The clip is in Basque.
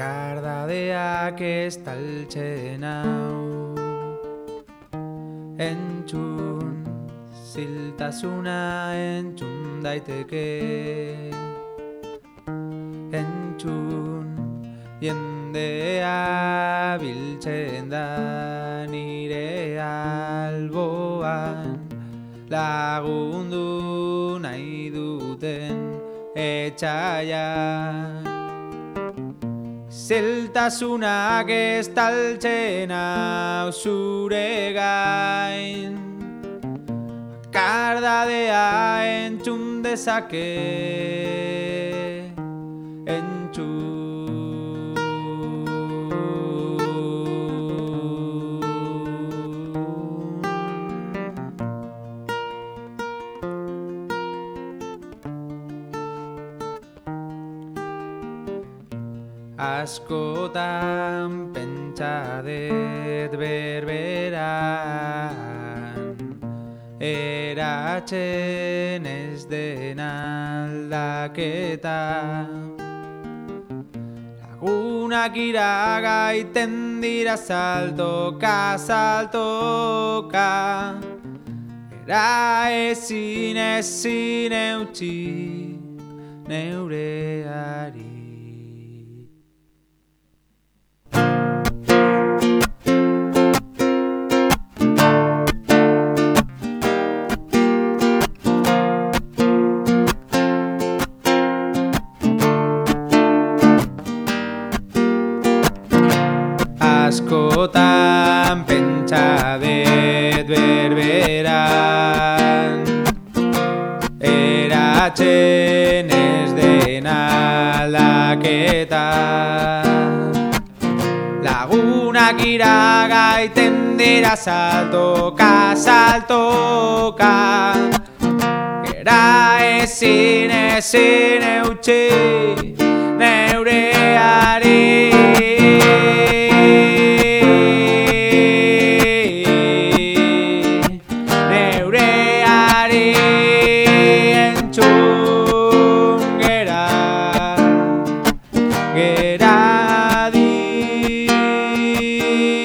Bakardadeak estaltzen hau entzun, ziltasuna entzun daiteke. Entzun, jendea biltzen da nire alboan, lagundu nahi duten etxaiak. Zeltasunak estaltzen hau zure gain, bakardadea entzun dezake, entzun. Askotan pentsa dut berberan, eratzen ez den aldaketa. Lagunak iragaiten dira saltoka, saltoka, era ezin eutsi neureari. Askotan pentsa dut berberan, eratzen ez den aldaketa. Lagunak iragaiten dira saltoka, saltoka, era ezin eutsi neureari. Geradi